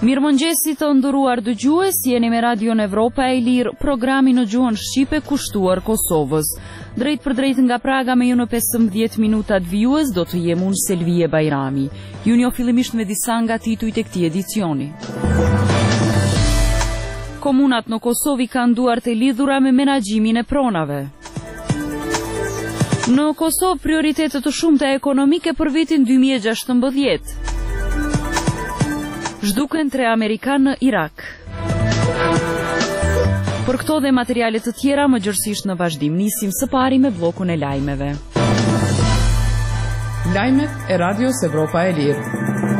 Mirëmëngjesi të nderuar dëgjues, jeni me Radion Evropa e Lirë, programi në gjuhën shqipe kushtuar Kosovës. Drejt për drejt nga Praga me ju në 15 minutat vijues do të jem unë Selvije Bajrami. Ju njoh fillimisht me disa nga titujt e këtij edicioni. Komunat në Kosovë kanë duart e lidhura me menaxhimin e pronave. Në Kosovë prioritetet të shumta ekonomike për vitin 2016. Zhduken 3 amerikanë në Irak. Për këto dhe materialet të tjera më gjërësisht në vazhdim, nisim së pari me bllokun e lajmeve. Lajmet e Radios Evropa e Lirë.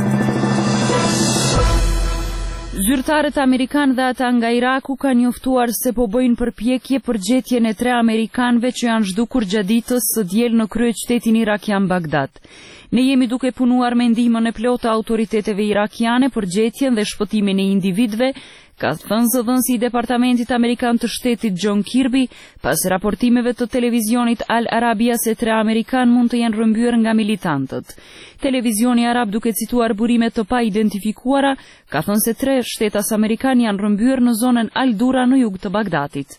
Zyrtarët amerikanë dhe ata nga Iraku kanë njoftuar se po bëjnë përpjekje për gjetjen e 3 amerikanëve që janë zhdukur gjatë ditës së diel në kryeqytetin irakian Bagdad. Ne jemi duke punuar me ndihmën e plotë të autoriteteve irakiane për gjetjen dhe shpëtimin e individëve, ka thënë zëdhënësi i Departamentit Amerikan të Shtetit John Kirby, pas raportimeve të televizionit Al Arabia se 3 amerikan mund të jenë rrëmbyer nga militantët. Televizioni arab, duke cituar burime të pa identifikuara, ka thënë se 3 shtetas amerikan janë rrëmbyer në zonën Al Dura në jug të Bagdatit.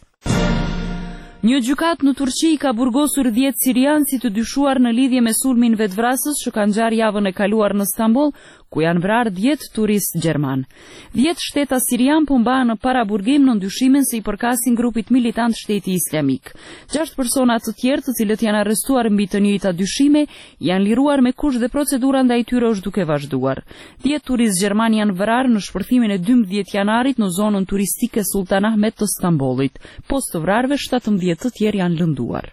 Një gjykat në Turqi ka burgosur 10 sirianë si të dyshuar në lidhje me sulmin vetvrasës që ka ngjarë javën e kaluar në Stamboll, ku janë vrarë 10 turistë gjerman. 10 shteta sirian po mbahen në paraburgim në ndyshimin se i përkasin grupit militant Shteti Islamik. 6 persona të tjerë, të cilët janë arrestuar mbi të njëjta dyshime, janë liruar me kush dhe procedura ndaj tyre është duke vazhduar. 10 turistë gjerman janë vrarë në shpërthimin e 12 janarit në zonën turistike Sultan Ahmet të Stambollit. Post të vrarëve, 17 të tjerë janë lënduar.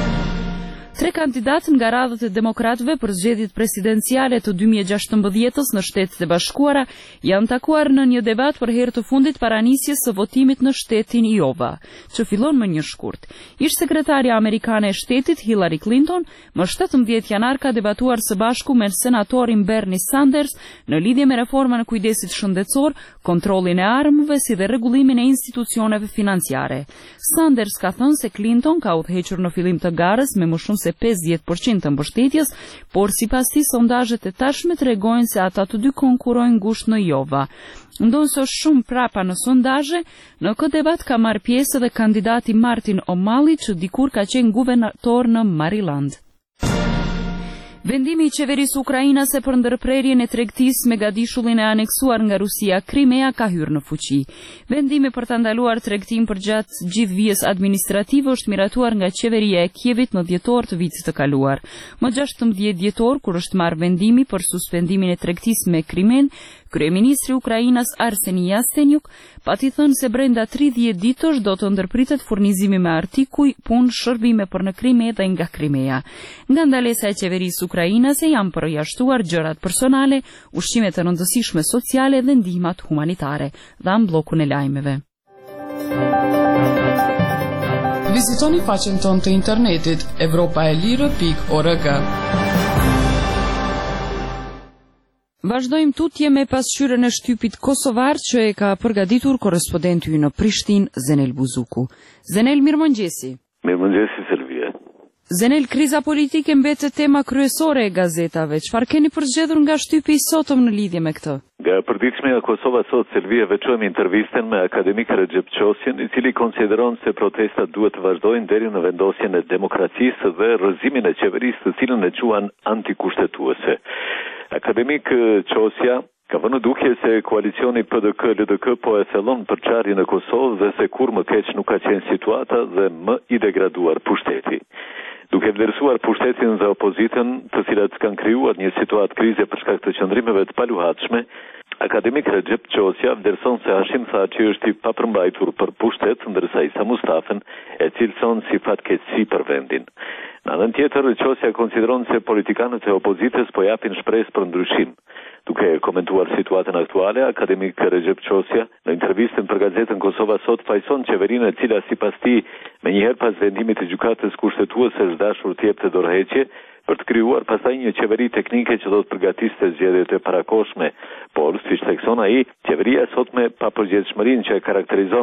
3 kandidatë nga radhët e demokratëve për zgjedhjet presidenciale të 2016-s në Shtetet e Bashkuara janë takuar në një debat për herë të fundit para nisjes së votimit në shtetin Iowa, që fillon më 1 shkurt. Ish sekretarja amerikane e shtetit Hillary Clinton më 17 janar ka debatuar së bashku me senatorin Bernie Sanders në lidhje me reformën e kujdesit shëndetësor, kontrollin e armëve si dhe rregullimin e institucioneve financiare. Sanders ka thënë se Clinton ka udhëhequr në fillim të garës me më shumë se 50% të mbështetjes, por sipas tij sondazhet e tashme tregojnë se ata të dy konkurrojnë ngushtë në Iowa. Ndonse është shumë prapa në sondazhe, në këtë debat ka marrë pjesë edhe kandidati Martin O'Malley, që dikur ka qenë guvernator në Maryland. Vendimi i qeverisë ukrainase për ndërprerjen e tregtisë me gadishullin e aneksuar nga Rusia Krimea ka hyrë në fuqi. Vendimi për ta ndaluar tregtinë përgjatë gjithë vijës administrative është miratuar nga qeveria e Kievit në dhjetor të vitit të kaluar. Më 16 dhjetor, kur është marrë vendimi për suspendimin e tregtisë me Krimen, kryeministri Ukrainas Arseni Yasenyuk pati thënë se brenda 30 ditësh do të ndërpritet furnizimi me artikuj, punë, shërbime për në Krime dhe nga Krimea. Nga ndalesa e qeverisë ukrainase janë përjashtuar gjërat personale, ushqimet e rëndësishme sociale dhe ndihmat humanitare. Dhan bllokun e lajmeve. Vizitoni faqen tonë të internetit europaelire.org. Vazhdojmë tutje me pasqyrën e shtypit kosovar që e ka përgatitur korrespondenti ynë në Prishtinë, Zenel Buzuku. Zenel, mirëmëngjesi. Mirëmëngjesi, Selvije. Zenel, kriza politike mbetet tema kryesore e gazetave. Çfarë keni përzgjedhur nga shtypi i sotëm në lidhje me këtë? Nga përditshmja Kosova sot, Selvije, veçojmë intervistën me akademik Recep Qosjen, i cili konsideron se protestat duhet të vazhdojnë deri në vendosjen e demokracisë dhe rrëzimin e qeverisë, të cilën e quan antikushtetuese. Akademik Qosja ka vënë dukje se koalicioni PDK-LDK po e thellon përçarjen e Kosovës dhe se kur më keq nuk ka qenë situata dhe më i degraduar pushteti. Duke vlerësuar pushtetin dhe opozitën, të cilat kanë krijuar një situatë krize për shkak të qëndrimeve të paluhatshme, akademik Recep Qosja vlerëson se Hashim Thaçi është i papërmbajtur për pushtet, ndërsa Isa Mustafen e cilëson si fatkeqësi për vendin. Në anën tjetër, Qosja konsideron se politikanët e opozitës po japin shpresë për ndryshim. Duke komentuar situatën aktuale, akademik Recep Qosja në intervistën për gazetën Kosova Sot fajson qeverinë e cila sipas tij menjëherë pas vendimit të gjykatës kushtetuese është dashur të jepte dorëheqje për të krijuar pastaj një qeveri teknike që do të përgatiste zgjedhjet e parakohshme, por siç thekson ai, qeveria sot me papërgjegjshmërinë që e karakterizon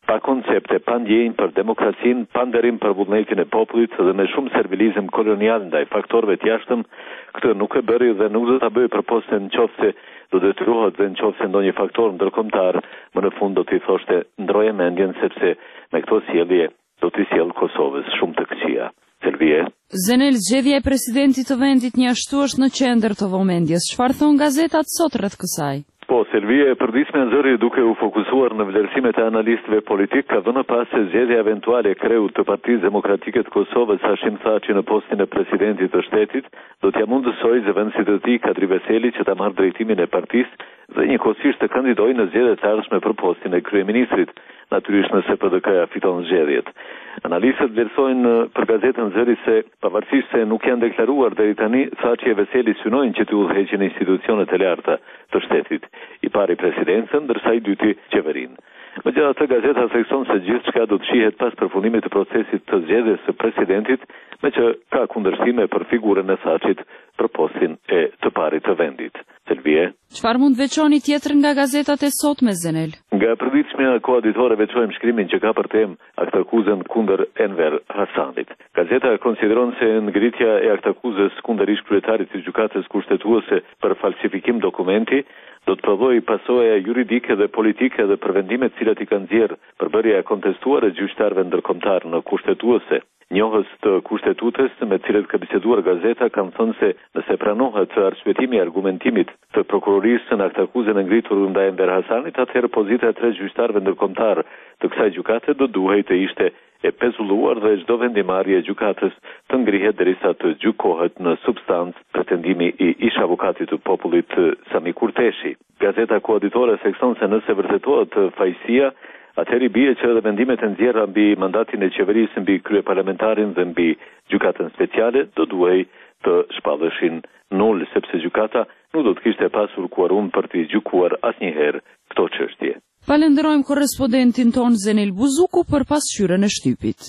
pa koncepte, pa ndjenjë për demokracinë, pa nderim për vullnetin e popullit dhe me shumë servilizëm kolonial ndaj faktorëve të jashtëm, këtë nuk e bëri dhe nuk do ta bëj përposte nëse do detyrohet dhe nëse ndonjë faktor ndërkombëtar më në fund do t'i thoshte ndroje mendjen sepse me këto sjellje do t'i sjell Kosovës shumë të këqija. Selvie. Zenel, zgjedhja e presidentit të vendit një ashtu është në qendër të vëmendjes. Çfarë thon gazetat sot rreth kësaj? Po, Selvie e përditshme nxjerrje duke u fokusuar në vlerësimet e analistëve politik ka dhënë pas se zgjedhja eventuale e kreut të Partisë Demokratike të Kosovës Hashim Thaçi në postin e presidentit të shtetit do t'ia mundësojë zëvendësit të tij Kadri Veseli që ta marrë drejtimin e partisë dhe njëkohësisht të kandidojë në zgjedhjet e ardhshme për postin e kryeministrit, natyrisht nëse PDK-ja fiton zgjedhjet. Analistët vlerësojnë për gazetën Zëri se pavarësisht se nuk janë deklaruar deri tani, Thaçi e Veseli synojnë që të udhëheqin institucionet e larta të shtetit, i pari presidencën, ndërsa i dyti qeverinë. Megjithatë, gazeta thekson se gjithçka do të shihet pas përfundimit të procesit të zgjedhjes së presidentit, me që ka kundërshtime për figurën e Thaçit për postin e të parit të vendit. Selvie. Çfarë mund veçoni tjetër nga gazetat e sotme, Zenel? Nga përditshmja koaditore veçojmë shkrimin që ka për temë aktakuzën kundër Enver Hasanit. Gazeta konsideron se ngritja e aktakuzës kundër ish kryetarit të gjykatës kushtetuese për falsifikim dokumenti do të prodhojë pasoja juridike dhe politike dhe për vendimet cilat i kanë nxjerrë përbërja e kontestuar e gjyqtarëve ndërkombëtar në kushtetuese. Njohës të kushtetutës me cilët ka biseduar gazeta kanë thënë se nëse pranohet arsyetimi i argumentimit të prokurorisë në aktakuzën e ngritur ndaj Enver Hasanit, atëherë pozita e 3 gjyqtarëve ndërkombëtar të kësaj gjykate do duhej të ishte e pezulluar dhe çdo vendimarrje e gjykatës të ngrihet derisa të gjykohet në substancë pretendimi i ish avokatit të popullit Sami Kurteshi. Gazeta koaditore thekson se nëse vërtetohet fajësia, atëherë bie që edhe vendimet e nxjerra mbi mandatin e qeverisë mbi kryeparlamentarin dhe mbi gjykatën speciale do duhej të shpalleshin nul, sepse gjykata nuk do të kishte pasur kuorum për të gjykuar asnjëherë këto çështje. Falenderojmë korrespondentin ton Zenel Buzuku për pasqyrën e shtypit.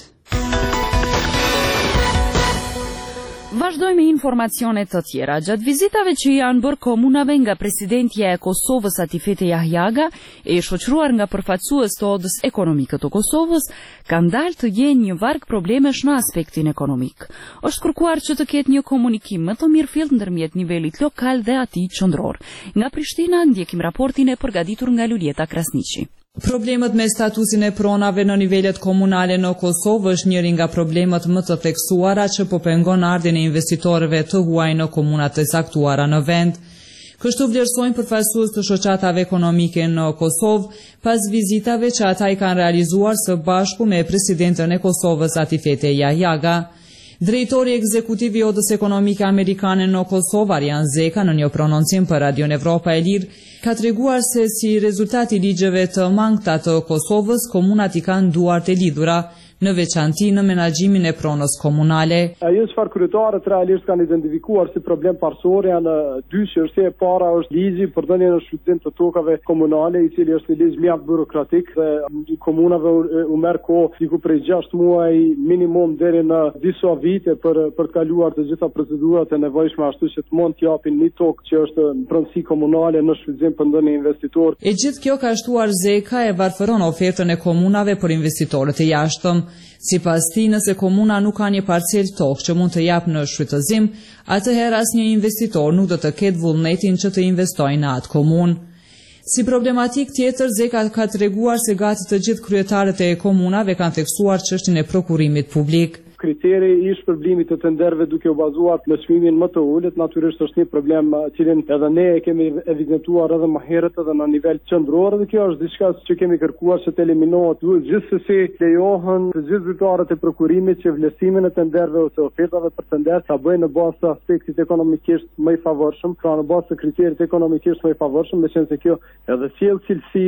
Vazhdojmë me informacione të tjera. Gjatë vizitave që janë bërë komunave nga presidentja e Kosovës Atifete Jahjaga e shoqëruar nga përfaqësues të odës ekonomike të Kosovës, kanë dalë të jenë një varg problemesh në aspektin ekonomik. Është kërkuar që të ketë një komunikim më të mirëfillt ndërmjet nivelit lokal dhe atij qendror. Nga Prishtina ndjekim raportin e përgatitur nga Lulieta Krasniqi. Problemet me statusin e pronave në nivelet komunale në Kosovë është njëri nga problemet më të theksuara që po pengon ardhin e investitorëve të huaj në komunat e saktuara në vend. Kështu vlerësojnë përfaqësues të shoqatave ekonomike në Kosovë pas vizitave që ata i kanë realizuar së bashku me presidentën e Kosovës Atifete Jahjaga. Drejtori ekzekutiv i odës ekonomike amerikane në Kosovë, Arjan Zeka, në një prononcim për Radion Evropa e Lirë, ka treguar se si rezultati ligjeve të mangëta të Kosovës, komunat i kanë duart e lidhura, në veçanti në menaxhimin e pronës komunale. Ajo çfarë kryetarët realisht kanë identifikuar si problem parsor janë dy çështje. E para është ligji për dhënien e shfrytëzim të tokave komunale, i cili është një ligj mjaft burokratik dhe komunave u merr kohë diku prej 6 muaj minimum deri në disa vite për të kaluar të gjitha procedurat e nevojshme ashtu që të mund të japin një tokë që është pronësi komunale në shfrytëzim për dhënien e investitor. E gjithë kjo ka shtuar Zeka e varfëron ofertën e komunave për investitorët e jashtëm. Sipas tij, nëse komuna nuk ka një parcel tokë që mund të japë në shfrytëzim, atëherë asnjë investitor nuk do të ketë vullnetin që të investojë në atë komunë. Si problematik tjetër, Zeka ka treguar se gati të gjithë kryetarët e komunave kanë theksuar çështjen e prokurimit publik. Kriteri i shpërblimit të tenderëve duke u bazuar në çmimin më të ulët, natyrisht është një problem cilin edhe ne e kemi evidentuar edhe më herët edhe në nivel qendror, dhe kjo është diçka që kemi kërkuar që të eliminohet. Gjithsesi lejohen të gjithë zyrtarët e prokurimit që vlerësimin e tenderëve ose ofertave për tender ta bëjnë në bazë të aspektit ekonomikisht më i favorshëm, pra në bazë të kriterit ekonomikisht më i favorshëm, meqense kjo edhe sjell cilësi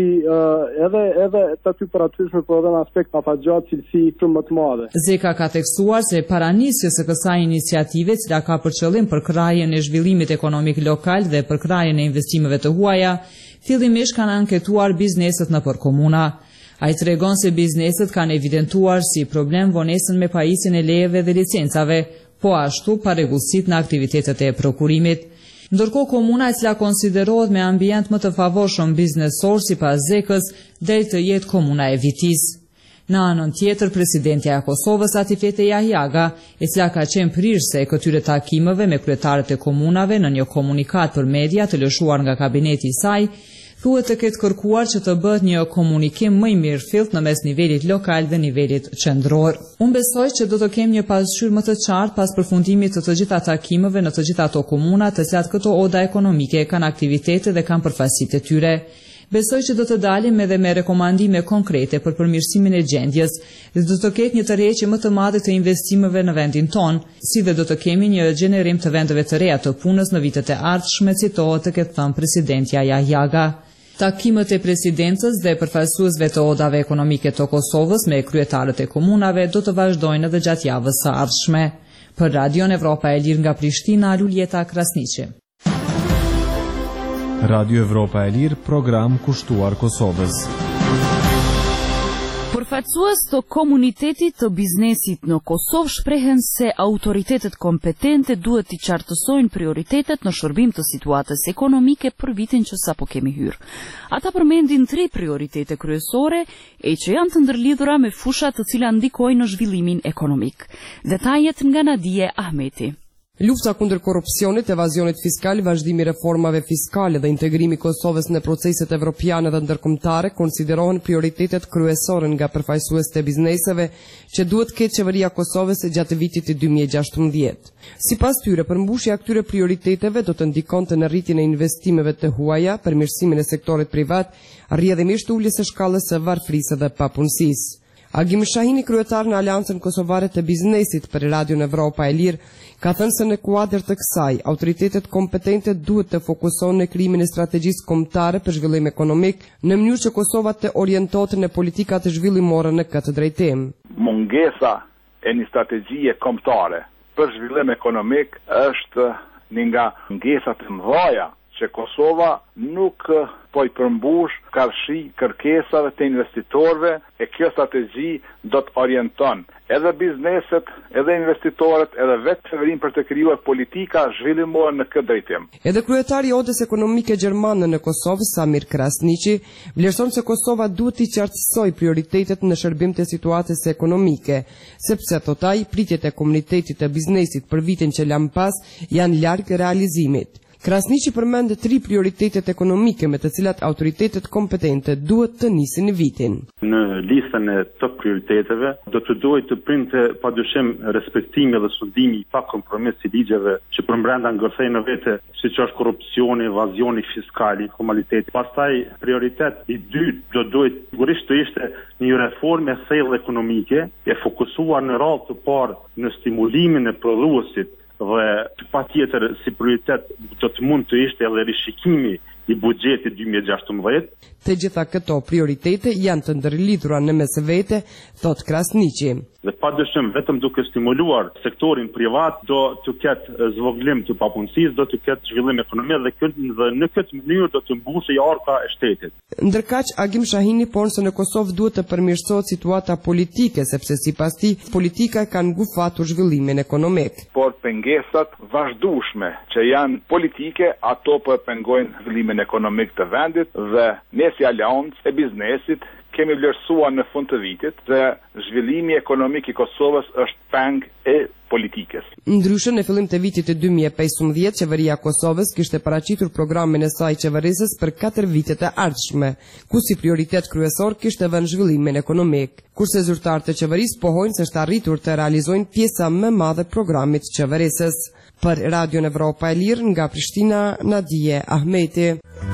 edhe të aty paratyshme, por edhe në aspekt afatgjatë cilësi shumë më të madhe. Zeka ka se paranisjes së kësaj iniciative, cila ka për qëllim përkrahjen e zhvillimit ekonomik lokal dhe përkrahjen e investimeve të huaja, fillimisht kanë anketuar bizneset nëpër komuna. Ai tregon se bizneset kanë evidentuar si problem vonesën me pajisjen e lejeve dhe licencave, po ashtu parregullsitë në aktivitetet e prokurimit. Ndërkohë komuna e cila konsiderohet me ambient më të favorshëm biznesor sipas Zekës, del të jetë komuna e Vitis. Në anën tjetër, presidentja e Kosovës Atifete Jahjaga, e cila ka qenë prirëse e këtyre takimeve me kryetarët e komunave në një komunikat për media të lëshuar nga kabineti i saj, thuhet të ketë kërkuar që të bëhet një komunikim më i mirëfillt në mes nivelit lokal dhe nivelit qendror. Unë besoj që do të kem një pasqyrë më të qartë pas përfundimit të gjitha takimeve në të gjitha ato komuna të cilat këto oda ekonomike kanë aktivitete dhe kanë përfaqësitë e tyre. Besoj që do të dalim edhe me rekomandime konkrete për përmirësimin e gjendjes dhe do të ketë një tërheqje më të madhe të investimeve në vendin ton, si dhe do të kemi një gjenerim të vendeve të reja të punës në vitet e ardhshme, citohet të ketë thënë presidentja Jahjaga. Takimet e presidencës dhe përfaqësuesve të odave ekonomike të Kosovës me kryetarët e komunave do të vazhdojnë edhe gjatë javës së ardhshme. Për Radion Evropa e Lirë nga Prishtina, Luljeta Krasniqi. Radio Evropa e Lirë, program kushtuar Kosovës. Përfaqësues të komunitetit të biznesit në Kosovë shprehen se autoritetet kompetente duhet të qartësojnë prioritetet në shërbim të situatës ekonomike për vitin që sapo kemi hyrë. Ata përmendin 3 prioritete kryesore e që janë të ndërlidhura me fusha të cilat ndikojnë në zhvillimin ekonomik. Detajet nga Nadije Ahmeti. Lufta kundër korrupsionit, evazionit fiskal, vazhdimi i reformave fiskale dhe integrimi i Kosovës në proceset evropiane dhe ndërkombëtare konsiderohen prioritetet kryesore nga përfaqësuesit e bizneseve që duhet ketë qeveria e Kosovës gjatë vitit të 2016. Sipas tyre, përmbushja e këtyre prioriteteve do të ndikonte në rritjen e investimeve të huaja, përmirësimin e sektorit privat, rrjedhimisht uljes së shkallës së varfërisë dhe papunësisë. Agim Shahini, kryetar në Aleancën Kosovare të Biznesit për Radion Evropa e Lirë, ka thënë se në kuadër të kësaj, autoritetet kompetente duhet të fokusohen në krijimin e strategjisë kombëtare për zhvillim ekonomik, në mënyrë që Kosova të orientohet në politika të zhvillimore në këtë drejtim. Mungesa e një strategjie kombëtare për zhvillim ekonomik është një nga mungesat e mëdha që Kosova nuk po i përmbush kërkesave të investitorëve, e kjo strategji do të orienton edhe bizneset, edhe investitorët, edhe vetë qeverinë për të krijuar politika zhvillimore në këtë drejtim. Edhe kryetari i Odës Ekonomike Gjermane në Kosovë, Samir Krasniqi, vlerëson se Kosova duhet të qartësojë prioritetet në shërbim të situatës ekonomike, sepse thot ai, pritjet e komunitetit të biznesit për vitin që lan pas janë larg realizimit. Krasniqi përmend 3 prioritetet ekonomike me të cilat autoritetet kompetente duhet të nisin vitin. Në listën e top prioriteteve do të duhet të printe padyshim respektimi dhe studimi i pa kompromis i ligjeve që përmbrenda ngërthejnë në vete, siç është korrupsioni, evazioni fiskal, formaliteti. Pastaj prioritet i dytë do duhet sigurisht të ishte një reformë e thellë ekonomike e fokusuar në radhë të parë në stimulimin e prodhuesit dhe patjetër si prioritet do të mund të ishte edhe rishikimi i buxhetit 2016. Të gjitha këto prioritete janë të ndërlidhura në mes vete, thot Krasniqi. Dhe padyshim vetëm duke stimuluar sektorin privat do të ketë zvogëlim të papunësisë, do të ketë zhvillim ekonomik dhe në këtë mënyrë do të mbushë arka e shtetit. Ndërkaq Agim Shahini ponë se në Kosovë duhet të përmirësohet situata politike, sepse sipas tij politika ka ngufatur zhvillimin ekonomik. Por pengesat vazhdueshme që janë politike, ato po pengojnë zhvillimin ekonomik të vendit dhe ne si Aleancë e Biznesit kemi vlerësuar në fund të vitit se zhvillimi ekonomik i Kosovës është peng e politikës. Ndryshe, në fillim të vitit të 2015, qeveria e Kosovës kishte paraqitur programin e saj qeverisës për 4 vitet e ardhshme, ku si prioritet kryesor kishte vënë zhvillimin ekonomik, kurse zyrtarët e qeverisë pohojnë se është arritur të realizojnë pjesa më e madhe e programit të qeverisës. Për Radion Evropa e Lirë nga Prishtina, Nadije Ahmeti.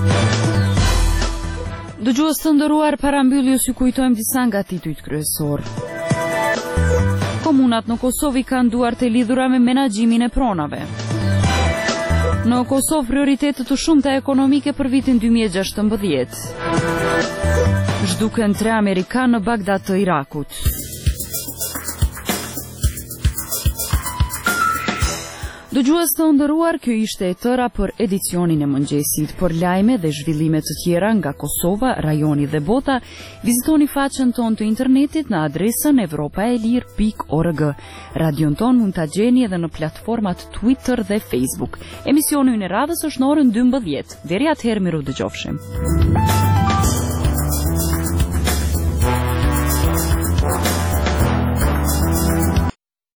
Dëgjues të nderuar, parambyljes ju kujtojmë disa nga titujt kryesor. Komunat në Kosovë kanë duart e lidhura me menaxhimin e pronave. Në Kosovë prioritetet të shumta ekonomike për vitin 2016. Zhduken 3 amerikanë në Bagdad të Irakut. Dëgjues të nderuar, kjo ishte e tëra për edicionin e mëngjesit. Për lajme dhe zhvillime të tjera nga Kosova, rajoni dhe bota, vizitoni faqen tonë të internetit në adresën evropaelir.org. Radion ton mund ta gjeni edhe në platformat Twitter dhe Facebook. Emisioni në radhës është në orën 12. Deri atëherë miru dëgjofshim.